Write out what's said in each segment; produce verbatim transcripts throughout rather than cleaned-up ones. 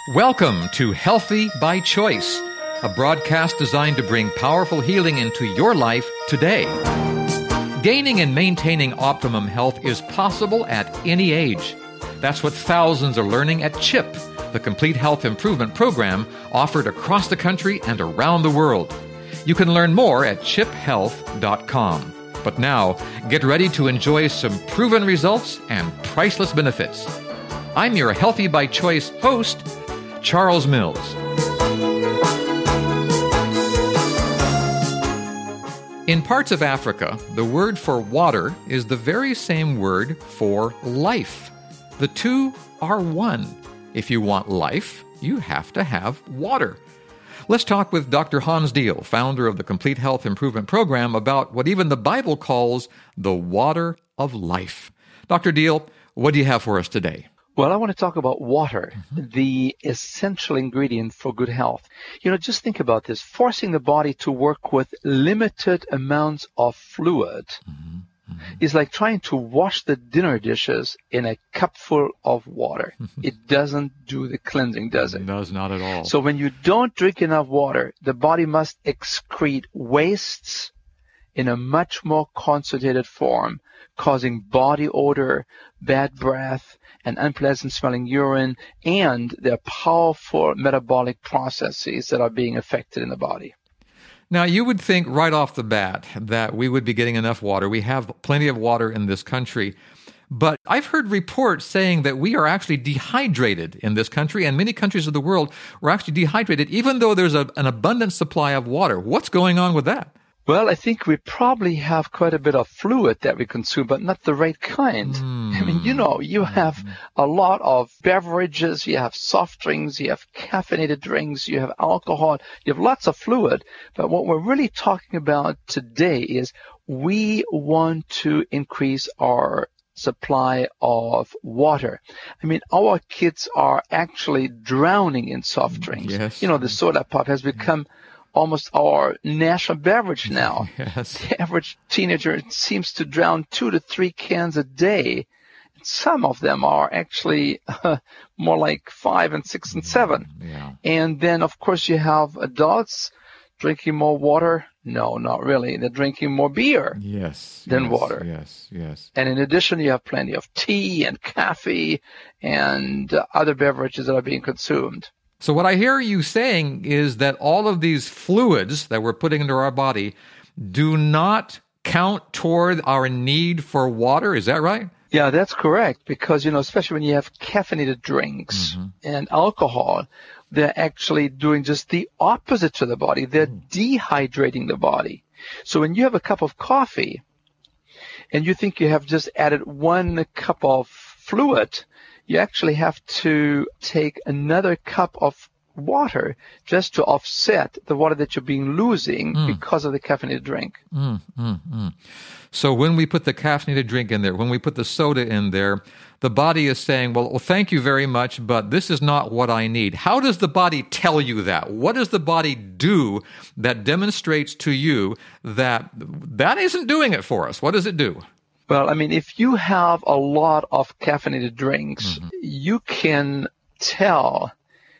Welcome to Healthy by Choice, a broadcast designed to bring powerful healing into your life today. Gaining and maintaining optimum health is possible at any age. That's what thousands are learning at CHIP, the Complete Health Improvement Program offered across the country and around the world. You can learn more at chip health dot com. But now, get ready to enjoy some proven results and priceless benefits. I'm your Healthy by Choice host, Charles Mills. In parts of Africa, the word for water is the very same word for life. The two are one. If you want life, you have to have water. Let's talk with Doctor Hans Diehl, founder of the Complete Health Improvement Program, about what even the Bible calls the water of life. Doctor Diehl, what do you have for us today? Well, I want to talk about water, mm-hmm. the essential ingredient for good health. You know, just think about this. Forcing the body to work with limited amounts of fluid mm-hmm. Mm-hmm. is like trying to wash the dinner dishes in a cupful of water. Mm-hmm. It doesn't do the cleansing, does it? It does not at all. So when you don't drink enough water, the body must excrete wastes in a much more concentrated form, causing body odor, bad breath, and unpleasant smelling urine, and there are powerful metabolic processes that are being affected in the body. Now, you would think right off the bat that we would be getting enough water. We have plenty of water in this country. But I've heard reports saying that we are actually dehydrated in this country, and many countries of the world are actually dehydrated, even though there's a, an abundant supply of water. What's going on with that? Well, I think we probably have quite a bit of fluid that we consume, but not the right kind. Mm. I mean, you know, you have a lot of beverages, you have soft drinks, you have caffeinated drinks, you have alcohol, you have lots of fluid. But what we're really talking about today is we want to increase our supply of water. I mean, our kids are actually drowning in soft drinks. Yes. You know, the soda pop has become almost our national beverage now. Yes. The average teenager seems to drown two to three cans a day. Some of them are actually uh, more like five and six and seven. Yeah. And then, of course, you have adults drinking more water. No, not really. They're drinking more beer yes, than yes, water. Yes, yes. And in addition, you have plenty of tea and coffee and uh, other beverages that are being consumed. So what I hear you saying is that all of these fluids that we're putting into our body do not count toward our need for water. Is that right? Yeah, that's correct. Because, you know, especially when you have caffeinated drinks mm-hmm. and alcohol, they're actually doing just the opposite to the body. They're mm. dehydrating the body. So when you have a cup of coffee and you think you have just added one cup of fluid, you actually have to take another cup of water just to offset the water that you're being losing mm. because of the caffeinated drink. Mm, mm, mm. So when we put the caffeinated drink in there, when we put the soda in there, the body is saying, well, well, thank you very much, but this is not what I need. How does the body tell you that? What does the body do that demonstrates to you that that isn't doing it for us? What does it do? Well, I mean, if you have a lot of caffeinated drinks, mm-hmm. you can tell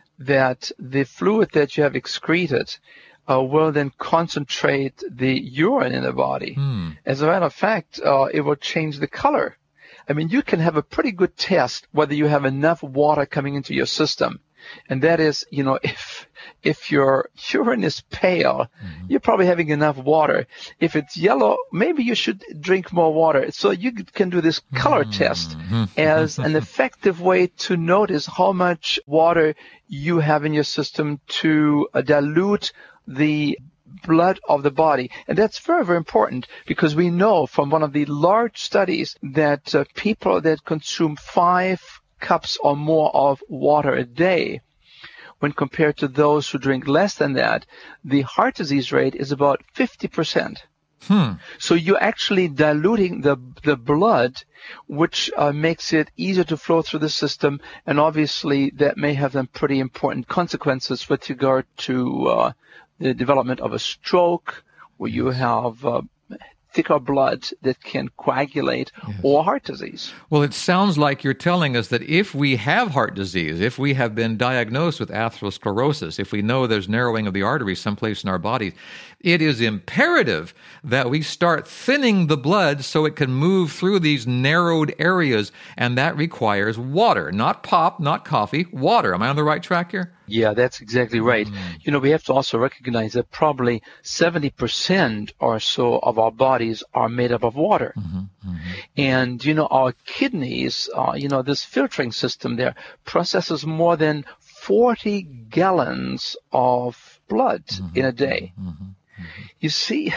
that the fluid that you have excreted uh, will then concentrate the urine in the body. Mm. As a matter of fact, uh, it will change the color. I mean, you can have a pretty good test whether you have enough water coming into your system. And that is, you know, if if your urine is pale, mm-hmm. you're probably having enough water. If it's yellow, maybe you should drink more water. So you can do this color mm-hmm. test as an effective way to notice how much water you have in your system to uh, dilute the blood of the body. And that's very, very important because we know from one of the large studies that uh, people that consume five cups or more of water a day, when compared to those who drink less than that, the heart disease rate is about fifty percent. Hmm. So you're actually diluting the the blood, which uh, makes it easier to flow through the system, and obviously that may have some pretty important consequences with regard to uh, the development of a stroke, where you have uh, thicker blood that can coagulate yes. or heart disease. Well, it sounds like you're telling us that if we have heart disease, if we have been diagnosed with atherosclerosis, if we know there's narrowing of the arteries someplace in our bodies, it is imperative that we start thinning the blood so it can move through these narrowed areas, and that requires water, not pop, not coffee, water. Am I on the right track here? Yeah, that's exactly right. Mm. You know, we have to also recognize that probably seventy percent or so of our bodies are made up of water. Mm-hmm, mm-hmm. And, you know, our kidneys, uh, you know, this filtering system there processes more than forty gallons of blood mm-hmm, in a day. Mm-hmm, mm-hmm. You see,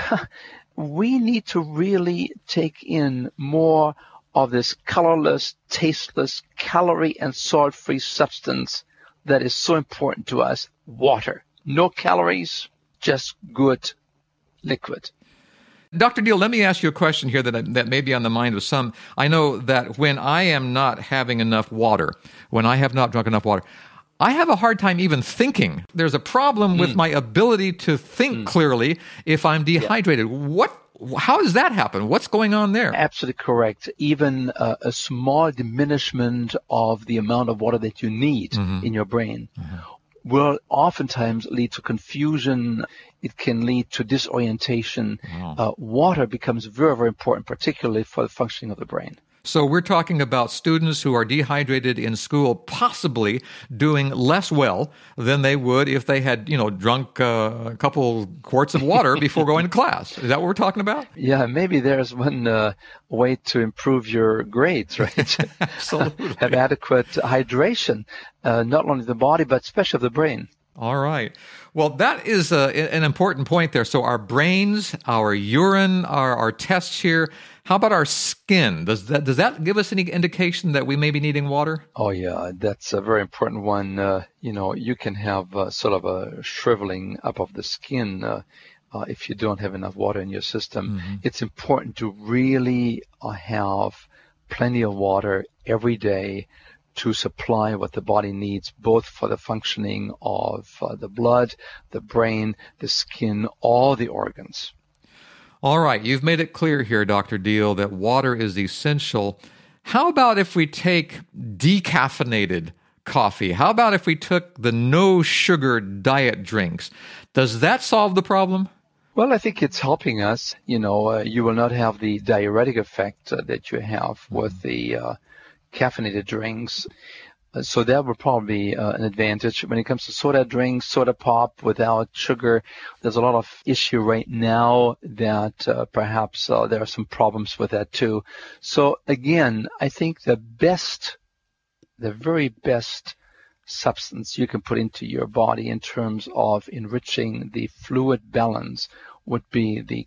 we need to really take in more of this colorless, tasteless, calorie and salt-free substance that is so important to us, water. No calories, just good liquid. Doctor Deal, let me ask you a question here that that may be on the mind of some. I know that when I am not having enough water, when I have not drunk enough water, I have a hard time even thinking. There's a problem with mm. my ability to think mm. clearly if I'm dehydrated. Yeah. What? How does that happen? What's going on there? Absolutely correct. Even uh, a small diminishment of the amount of water that you need mm-hmm. in your brain mm-hmm. will oftentimes lead to confusion. It can lead to disorientation. Wow. Uh, water becomes very, very important, particularly for the functioning of the brain. So we're talking about students who are dehydrated in school possibly doing less well than they would if they had, you know, drunk uh, a couple quarts of water before going to class. Is that what we're talking about? Yeah, maybe there's one uh, way to improve your grades, right? Absolutely. Have adequate hydration, uh, not only the body, but especially of the brain. All right. Well, that is uh, an important point there. So our brains, our urine, our, our tests here. How about our skin? Does that does that give us any indication that we may be needing water? Oh, yeah. That's a very important one. Uh, you know, you can have uh, sort of a shriveling up of the skin uh, uh, if you don't have enough water in your system. Mm-hmm. It's important to really uh, have plenty of water every day to supply what the body needs, both for the functioning of uh, the blood, the brain, the skin, all the organs. All right, you've made it clear here, Doctor Deal, that water is essential. How about if we take decaffeinated coffee? How about if we took the no-sugar diet drinks? Does that solve the problem? Well, I think it's helping us. You know, uh, you will not have the diuretic effect uh, that you have mm-hmm. with the uh, caffeinated drinks. Uh, so that would probably be uh, an advantage. When it comes to soda drinks, soda pop without sugar, there's a lot of issue right now that uh, perhaps uh, there are some problems with that too. So again, I think the best, the very best substance you can put into your body in terms of enriching the fluid balance would be the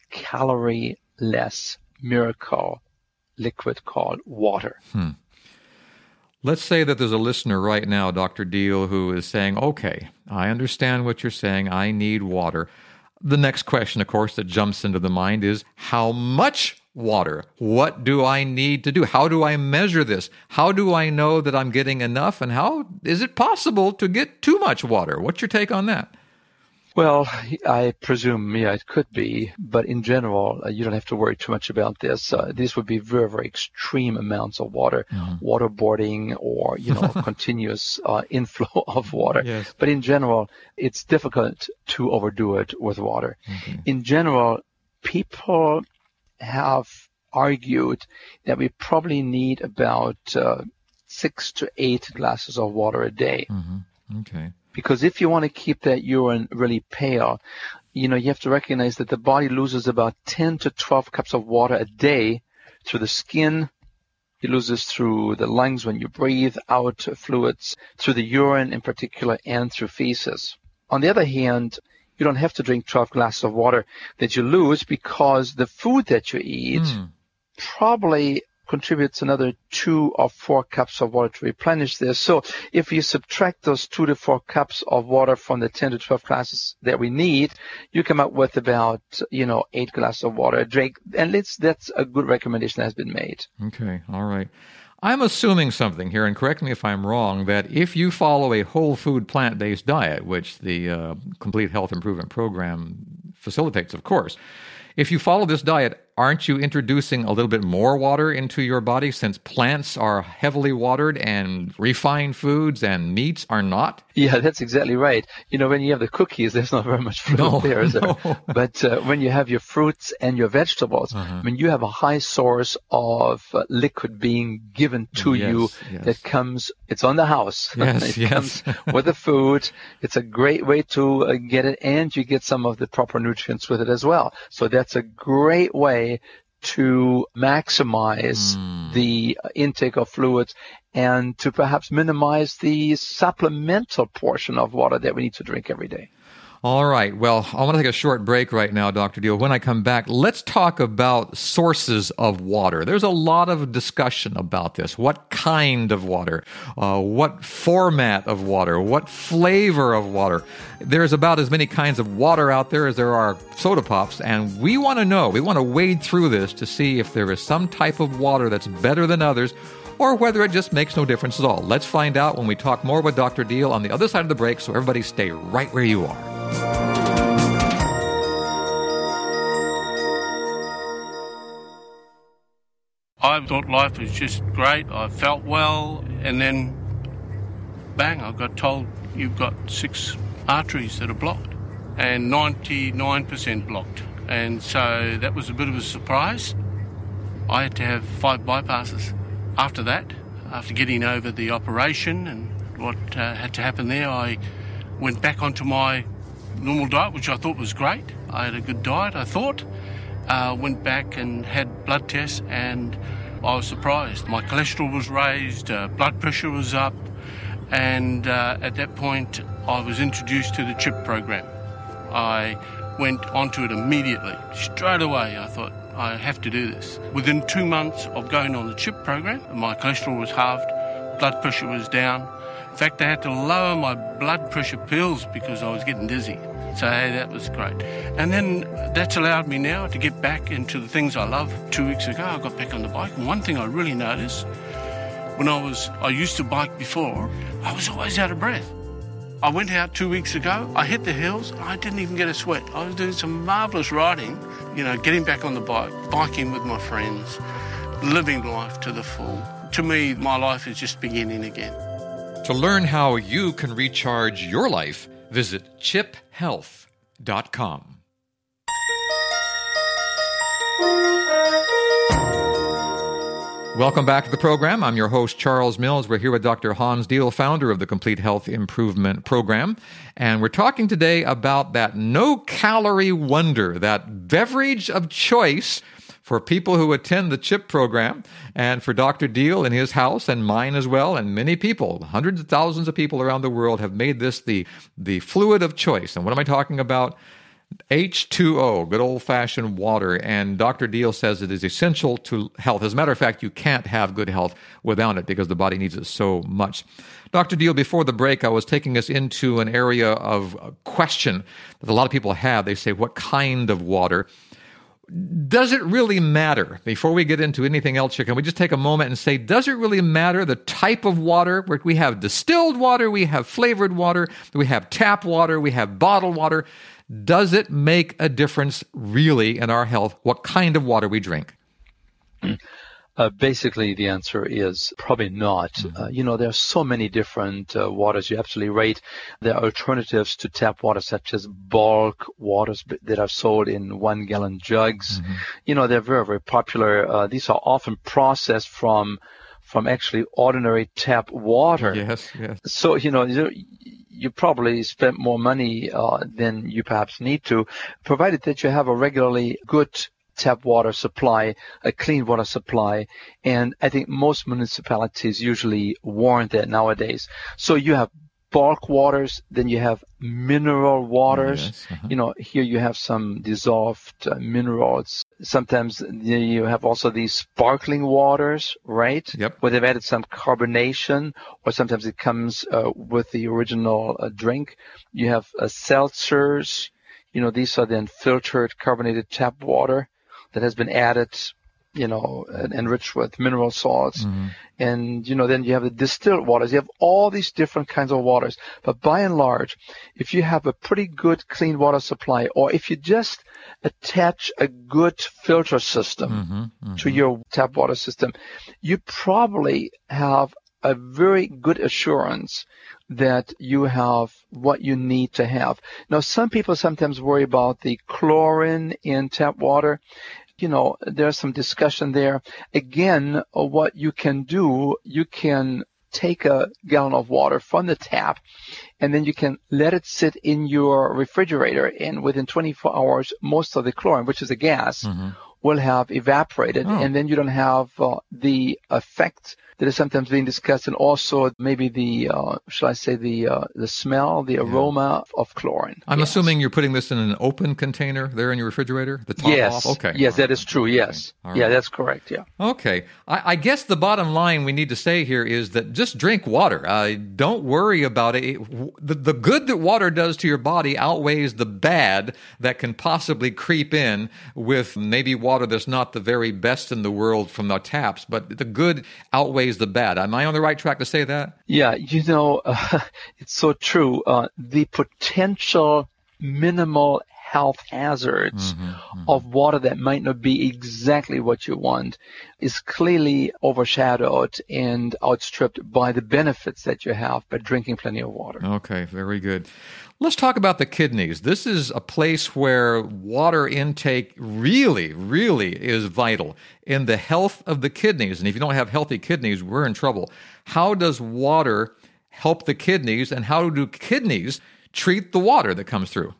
calorie-less miracle liquid called water. Hmm. Let's say that there's a listener right now, Doctor Deal, who is saying, okay, I understand what you're saying. I need water. The next question, of course, that jumps into the mind is, how much water? What do I need to do? How do I measure this? How do I know that I'm getting enough? And how is it possible to get too much water? What's your take on that? Well, I presume, yeah, it could be. But in general, uh, you don't have to worry too much about this. Uh, these would be very, very extreme amounts of water, mm-hmm. waterboarding or, you know, continuous uh, inflow of water. Yes. But in general, it's difficult to overdo it with water. Mm-hmm. In general, people have argued that we probably need about uh, six to eight glasses of water a day. Mm-hmm. Okay. Because if you want to keep that urine really pale, you know, you have to recognize that the body loses about ten to twelve cups of water a day through the skin. It loses through the lungs when you breathe out fluids, through the urine in particular, and through feces. On the other hand, you don't have to drink twelve glasses of water that you lose, because the food that you eat mm. probably contributes another two or four cups of water to replenish this. So if you subtract those two to four cups of water from the ten to twelve glasses that we need, you come up with about, you know, eight glasses of water a drink. And it's, that's a good recommendation that has been made. Okay. All right. I'm assuming something here, and correct me if I'm wrong, that if you follow a whole food plant-based diet, which the uh, Complete Health Improvement Program facilitates, of course, if you follow this diet, aren't you introducing a little bit more water into your body since plants are heavily watered and refined foods and meats are not? Yeah, that's exactly right. You know, when you have the cookies, there's not very much fruit no, there, is no. there? But uh, when you have your fruits and your vegetables, uh-huh. I mean, you have a high source of uh, liquid being given to yes, you yes. that comes, it's on the house. Yes, it yes. comes with the food. It's a great way to uh, get it, and you get some of the proper nutrients with it as well. So that's a great way to maximize mm. the intake of fluids and to perhaps minimize the supplemental portion of water that we need to drink every day. All right. Well, I want to take a short break right now, Doctor Deal. When I come back, let's talk about sources of water. There's a lot of discussion about this. What kind of water? Uh, what format of water? What flavor of water? There's about as many kinds of water out there as there are soda pops, and we want to know, we want to wade through this to see if there is some type of water that's better than others, or whether it just makes no difference at all. Let's find out when we talk more with Doctor Deal on the other side of the break, so everybody stay right where you are. I thought life was just great. I felt well, and then, bang, I got told you've got six arteries that are blocked, and ninety-nine percent blocked. And so that was a bit of a surprise. I had to have five bypasses. After that, after getting over the operation and what uh, had to happen there, I went back onto my normal diet, which I thought was great. I had a good diet, I thought. Uh, went back and had blood tests, and I was surprised. My cholesterol was raised, uh, blood pressure was up, and uh, at that point I was introduced to the CHIP program. I went onto it immediately, straight away. I thought, I have to do this. Within two months of going on the CHIP program, my cholesterol was halved, blood pressure was down. In fact, I had to lower my blood pressure pills because I was getting dizzy. So hey, that was great. And then that's allowed me now to get back into the things I love. Two weeks ago, I got back on the bike. And one thing I really noticed, when I was, I used to bike before, I was always out of breath. I went out two weeks ago, I hit the hills, I didn't even get a sweat. I was doing some marvellous riding, you know, getting back on the bike, biking with my friends, living life to the full. To me, my life is just beginning again. To learn how you can recharge your life, visit chip health dot com. Welcome back to the program. I'm your host, Charles Mills. We're here with Doctor Hans Deal, founder of the Complete Health Improvement Program. And we're talking today about that no-calorie wonder, that beverage of choice for people who attend the CHIP program, and for Doctor Deal in his house and mine as well, and many people, hundreds of thousands of people around the world have made this the, the fluid of choice. And what am I talking about? H two O, good old-fashioned water, and Doctor Deal says it is essential to health. As a matter of fact, you can't have good health without it because the body needs it so much. Doctor Deal, before the break, I was taking us into an area of question that a lot of people have. They say, what kind of water? Does it really matter? Before we get into anything else, can we just take a moment and say, does it really matter the type of water? We have distilled water, we have flavored water, we have tap water, we have bottled water. Does it make a difference really in our health, what kind of water we drink? Uh, basically, the answer is probably not. Mm-hmm. Uh, you know, there are so many different uh, waters. You're absolutely right. There are alternatives to tap water, such as bulk waters that are sold in one-gallon jugs. Mm-hmm. You know, they're very, very popular. Uh, these are often processed from from actually ordinary tap water. Yes, yes. So, you know, you, you probably spent more money uh, than you perhaps need to, provided that you have a regularly good tap water supply, a clean water supply, and I think most municipalities usually warrant that nowadays. So you have bulk waters, then you have mineral waters. Yes, uh-huh. You know, here you have some dissolved uh, minerals. Sometimes you have also these sparkling waters, right? Yep. Where they've added some carbonation, or sometimes it comes uh, with the original uh, drink. You have uh, seltzers. You know, these are then filtered carbonated tap water that has been added you know, enriched with mineral salts. Mm-hmm. And, you know, then you have the distilled waters. You have all these different kinds of waters. But by and large, if you have a pretty good clean water supply, or if you just attach a good filter system mm-hmm, mm-hmm. to your tap water system, you probably have a very good assurance that you have what you need to have. Now, some people sometimes worry about the chlorine in tap water. You know, there's some discussion there. Again, what you can do, you can take a gallon of water from the tap, and then you can let it sit in your refrigerator, and within twenty-four hours, most of the chlorine, which is a gas, mm-hmm. will have evaporated, oh. and then you don't have uh, the effect that is sometimes being discussed, and also maybe the, uh, shall I say, the uh, the smell, the aroma yeah. of chlorine. I'm yes. assuming you're putting this in an open container there in your refrigerator, the top yes. off? Okay. Yes, All that right. is true, yes. Okay. Yeah, Right. that's correct, yeah. Okay. I, I guess the bottom line we need to say here is that just drink water. Uh, don't worry about it. it the, the good that water does to your body outweighs the bad that can possibly creep in with maybe water that's not the very best in the world from the taps, but the good outweighs the bad. Am I on the right track to say that? Yeah, you know, uh, it's so true. Uh, the potential minimal health hazards mm-hmm, mm-hmm. of water that might not be exactly what you want is clearly overshadowed and outstripped by the benefits that you have by drinking plenty of water. Okay, very good. Let's talk about the kidneys. This is a place where water intake really, really is vital in the health of the kidneys. And if you don't have healthy kidneys, we're in trouble. How does water help the kidneys, and how do kidneys treat the water that comes through?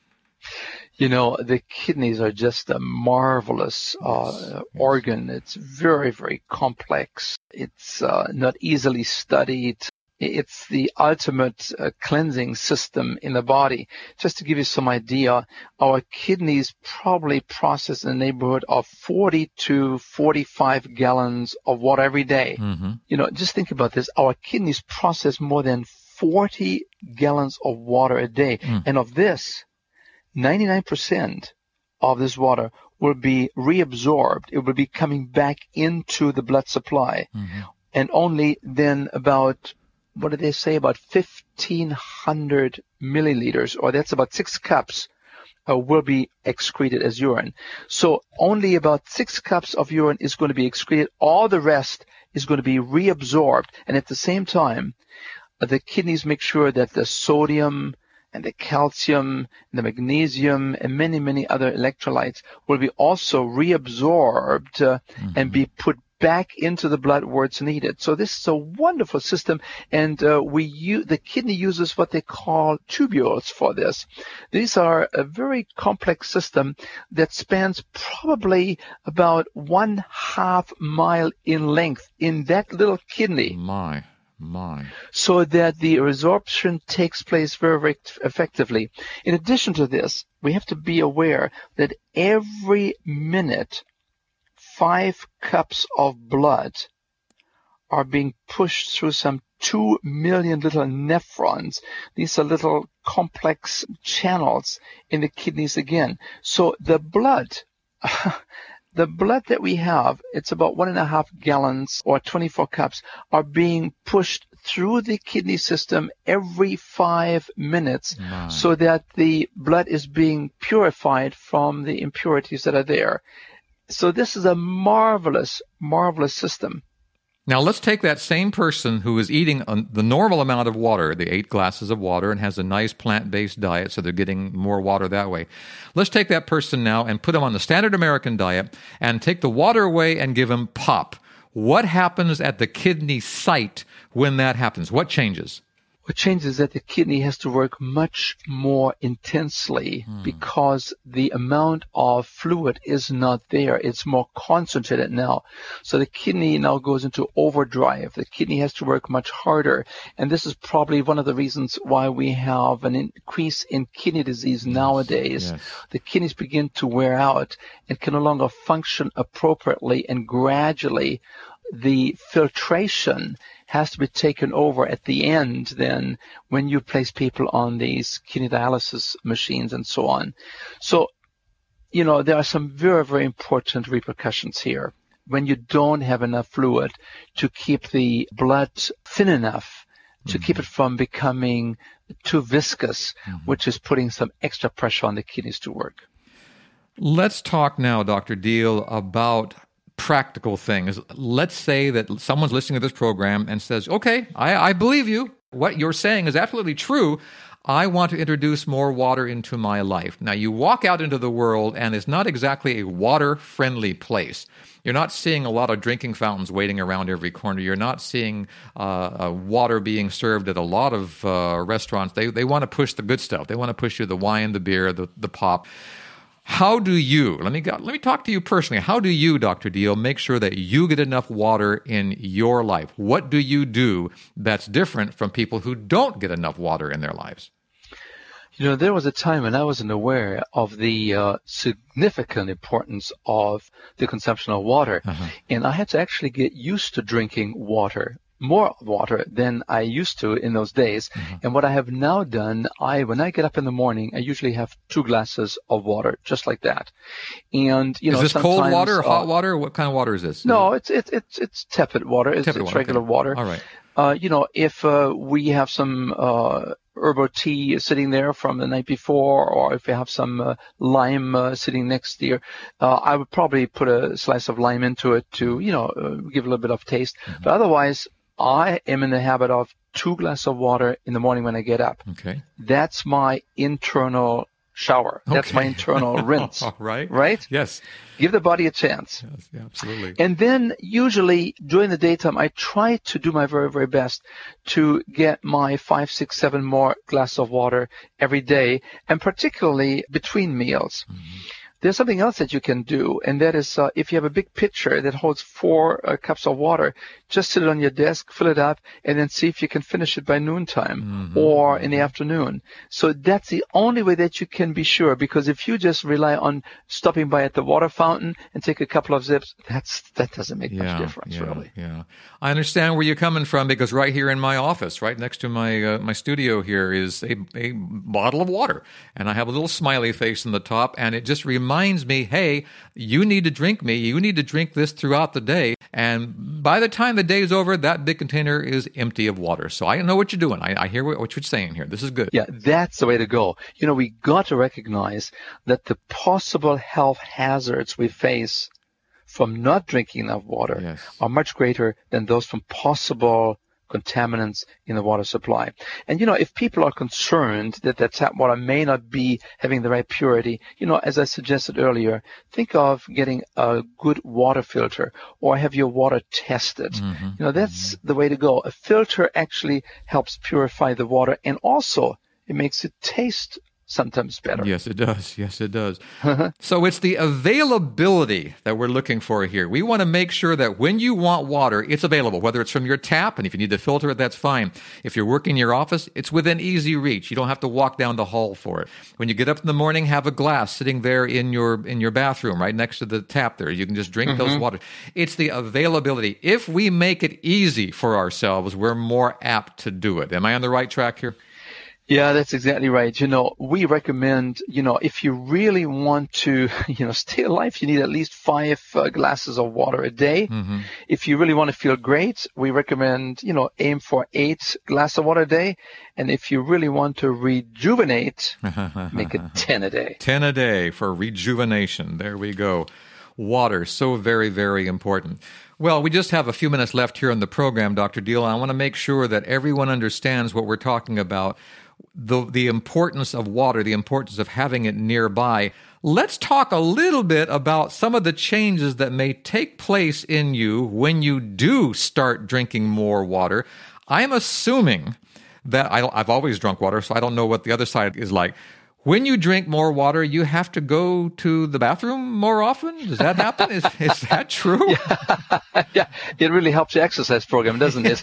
You know, the kidneys are just a marvelous uh, yes. organ. It's very, very complex. It's uh, not easily studied. It's the ultimate uh, cleansing system in the body. Just to give you some idea, our kidneys probably process in the neighborhood of forty to forty-five gallons of water every day. Mm-hmm. You know, just think about this. Our kidneys process more than forty gallons of water a day. Mm. And of this, ninety-nine percent of this water will be reabsorbed. It will be coming back into the blood supply. Mm-hmm. And only then about, what did they say, about fifteen hundred milliliters, or that's about six cups, uh, will be excreted as urine. So only about six cups of urine is going to be excreted. All the rest is going to be reabsorbed. And at the same time, uh, the kidneys make sure that the sodium and the calcium, and the magnesium, and many, many other electrolytes will be also reabsorbed uh, mm-hmm. and be put back into the blood where it's needed. So this is a wonderful system, and uh, we use, the kidney uses what they call tubules for this. These are a very complex system that spans probably about one half mile in length in that little kidney. My. My. So that the resorption takes place very, very effectively. In addition to this, we have to be aware that every minute, five cups of blood are being pushed through some two million little nephrons. These are little complex channels in the kidneys again. So the blood... The blood that we have, it's about one and a half gallons or twenty-four cups, are being pushed through the kidney system every five minutes My. so that the blood is being purified from the impurities that are there. So this is a marvelous, marvelous system. Now, let's take that same person who is eating a, the normal amount of water, the eight glasses of water, and has a nice plant-based diet, so they're getting more water that way. Let's take that person now and put them on the standard American diet and take the water away and give them pop. What happens at the kidney site when that happens? What changes? What changes is that the kidney has to work much more intensely hmm. because the amount of fluid is not there. It's more concentrated now. So the kidney now goes into overdrive. The kidney has to work much harder. And this is probably one of the reasons why we have an increase in kidney disease yes. nowadays. Yes. The kidneys begin to wear out and can no longer function appropriately, and gradually the filtration has to be taken over at the end then when you place people on these kidney dialysis machines and so on. So, you know, there are some very, very important repercussions here. when you don't have enough fluid to keep the blood thin enough to mm-hmm. keep it from becoming too viscous, mm-hmm. which is putting some extra pressure on the kidneys to work. Let's talk now, Doctor Diehl, about practical things. Let's say that someone's listening to this program and says, okay, I, I believe you. What you're saying is absolutely true. I want to introduce more water into my life. Now, you walk out into the world, and it's not exactly a water-friendly place. You're not seeing a lot of drinking fountains waiting around every corner. You're not seeing uh, uh, water being served at a lot of uh, restaurants. They they want to push the good stuff. They want to push you the wine, the beer, the, the pop. How do you, let me go, let me talk to you personally, how do you, Doctor Diehl, make sure that you get enough water in your life? What do you do that's different from people who don't get enough water in their lives? You know, there was a time when I wasn't aware of the uh, significant importance of the consumption of water, uh-huh. and I had to actually get used to drinking water. More water than I used to in those days. Mm-hmm. And what I have now done, I when I get up in the morning, I usually have two glasses of water, just like that. And you is know, this cold water, or hot uh, water? What kind of water is this? No, it's it's it's it's tepid water. It's, tepid it's water, regular okay. water. All right. Uh, you know, if uh, we have some uh, herbal tea sitting there from the night before, or if we have some uh, lime uh, sitting next there, uh, I would probably put a slice of lime into it to, you know, uh, give a little bit of taste. Mm-hmm. But otherwise, I am in the habit of two glasses of water in the morning when I get up. Okay. That's my internal shower. That's okay. my internal rinse. Right. Right? Yes. Give the body a chance. Yes, yeah, absolutely. And then usually during the daytime, I try to do my very, very best to get my five, six, seven more glasses of water every day, and particularly between meals. Mm-hmm. There's something else that you can do, and that is uh, if you have a big pitcher that holds four uh, cups of water, just sit it on your desk, fill it up, and then see if you can finish it by noontime mm-hmm. or in the afternoon. So that's the only way that you can be sure, because if you just rely on stopping by at the water fountain and take a couple of zips, that's that doesn't make yeah, much difference, yeah, really. Yeah, I understand where you're coming from, because right here in my office, right next to my uh, my studio here, is a, a bottle of water, and I have a little smiley face in the top, and it just reminds reminds me, hey, you need to drink me. You need to drink this throughout the day. And by the time the day is over, that big container is empty of water. So I know what you're doing. I, I hear what, what you're saying here. This is good. Yeah, that's the way to go. You know, we got to recognize that the possible health hazards we face from not drinking enough water yes. are much greater than those from possible contaminants in the water supply. And, you know, if people are concerned that that tap water may not be having the right purity, you know, as I suggested earlier, think of getting a good water filter or have your water tested. Mm-hmm. You know, that's mm-hmm. the way to go. A filter actually helps purify the water, and also it makes it taste sometimes better. Yes, it does. Yes, it does. So it's the availability that we're looking for here. We want to make sure that when you want water, it's available, whether it's from your tap, and if you need to filter it, that's fine. If you're working in your office, it's within easy reach. You don't have to walk down the hall for it. When you get up in the morning, have a glass sitting there in your in your bathroom, right next to the tap there. You can just drink mm-hmm. those water. It's the availability. If we make it easy for ourselves, we're more apt to do it. Am I on the right track here? Yeah, that's exactly right. You know, we recommend, you know, if you really want to, you know, stay alive, you need at least five uh, glasses of water a day. Mm-hmm. If you really want to feel great, we recommend, you know, aim for eight glasses of water a day. And if you really want to rejuvenate, make it ten a day. ten a day for rejuvenation. There we go. Water, so very, very important. Well, we just have a few minutes left here on the program, Doctor Diehl. I want to make sure that everyone understands what we're talking about. The, the importance of water, the importance of having it nearby. Let's talk a little bit about some of the changes that may take place in you when you do start drinking more water. I'm assuming that I, I've always drunk water, so I don't know what the other side is like. When you drink more water, you have to go to the bathroom more often? Does that happen? is, is that true? Yeah. yeah, it really helps your exercise program, doesn't it?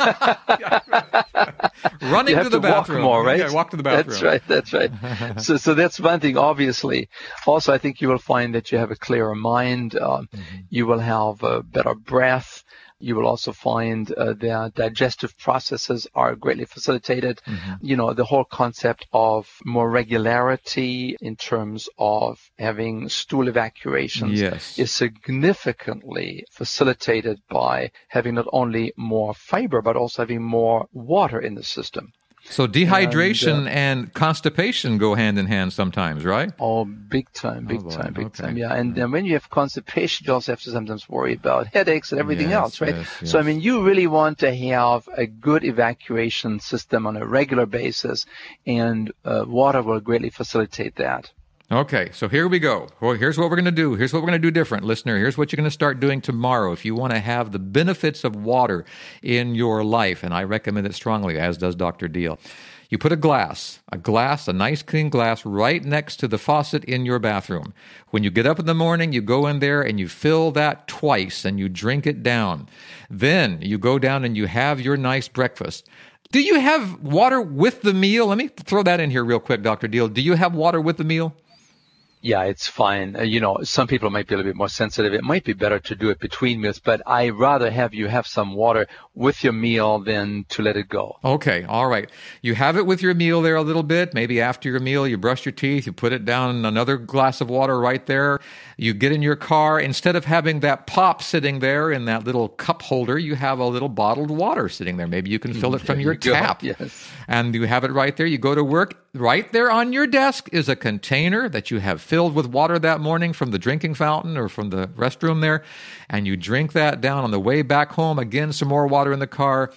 Running you have to the to bathroom. Walk more, right? Yeah, walk to the bathroom. That's right, that's right. so, so that's one thing, obviously. Also, I think you will find that you have a clearer mind. Um, mm-hmm. You will have a better breath. You will also find uh, their digestive processes are greatly facilitated. Mm-hmm. You know, the whole concept of more regularity in terms of having stool evacuations yes. is significantly facilitated by having not only more fiber, but also having more water in the system. So dehydration and, uh, and constipation go hand in hand sometimes, right? Oh, big time, big oh, time, big okay. time. Yeah, and then when you have constipation, you also have to sometimes worry about headaches and everything yes, else, right? Yes, yes. So, I mean, you really want to have a good evacuation system on a regular basis, and uh, water will greatly facilitate that. Okay, so here we go. Well, here's what we're going to do. Here's what we're going to do different. Listener, here's what you're going to start doing tomorrow if you want to have the benefits of water in your life, and I recommend it strongly, as does Doctor Deal. You put a glass, a glass, a nice clean glass right next to the faucet in your bathroom. When you get up in the morning, you go in there and you fill that twice and you drink it down. Then you go down and you have your nice breakfast. Do you have water with the meal? Let me throw that in here real quick, Doctor Deal. Do you have water with the meal? Yeah, it's fine. Uh, you know, some people might be a little bit more sensitive. It might be better to do it between meals, but I rather have you have some water with your meal than to let it go. Okay, all right. You have it with your meal there a little bit. Maybe after your meal, you brush your teeth, you put it down in another glass of water right there. You get in your car. Instead of having that pop sitting there in that little cup holder, you have a little bottled water sitting there. Maybe you can fill it from your you tap. Yes. And you have it right there. You go to work. Right there on your desk is a container that you have filled with water that morning from the drinking fountain or from the restroom there, and you drink that down on the way back home. Again, some more water in the car.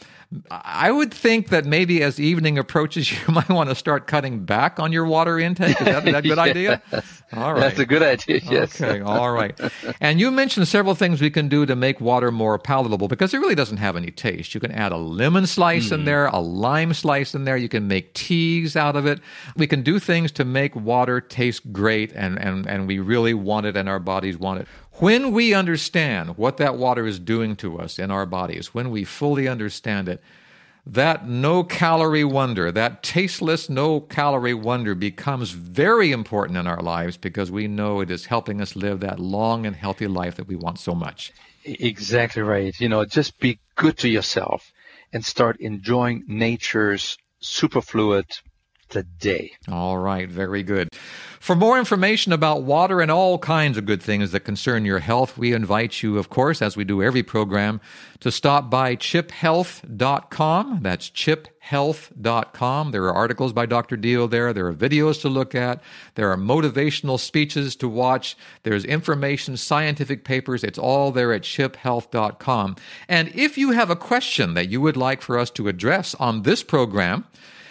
I would think that maybe as evening approaches, you might want to start cutting back on your water intake. Is that, that a good yes. idea? All right. That's a good idea, yes. Okay, all right. And you mentioned several things we can do to make water more palatable because it really doesn't have any taste. You can add a lemon slice mm. in there, a lime slice in there. You can make teas out of it. We can do things to make water taste great, and, and, and we really want it and our bodies want it. When we understand what that water is doing to us in our bodies, when we fully understand it, that no-calorie wonder, that tasteless no-calorie wonder becomes very important in our lives because we know it is helping us live that long and healthy life that we want so much. Exactly right. You know, just be good to yourself and start enjoying nature's superfluid today. All right, very good. For more information about water and all kinds of good things that concern your health, we invite you, of course, as we do every program, to stop by chip health dot com. That's chip health dot com. There are articles by Doctor Deal there. There are videos to look at. There are motivational speeches to watch. There's information, scientific papers. It's all there at chip health dot com. And if you have a question that you would like for us to address on this program,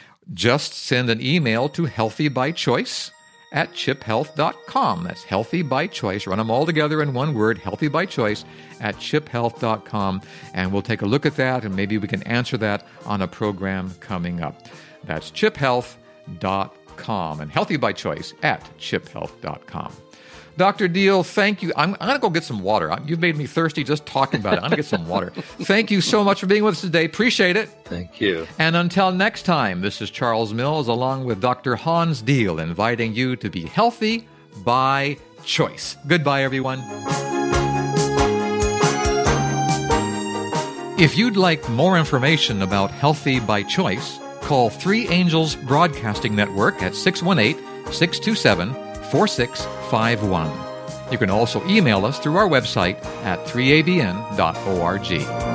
just send an email to healthy by choice at chip health dot com. That's Healthy by Choice. Run them all together in one word, Healthy by Choice at chip health dot com. And we'll take a look at that, and maybe we can answer that on a program coming up. That's chip health dot com and Healthy by Choice at chip health dot com. Doctor Deal, thank you. I'm, I'm going to go get some water. You've made me thirsty just talking about it. I'm going to get some water. Thank you so much for being with us today. Appreciate it. Thank you. And until next time, this is Charles Mills along with Doctor Hans Deal inviting you to be healthy by choice. Goodbye, everyone. If you'd like more information about Healthy by Choice, call Three Angels Broadcasting Network at six one eight, six two seven, four six five one. You can also email us through our website at three a b n dot org.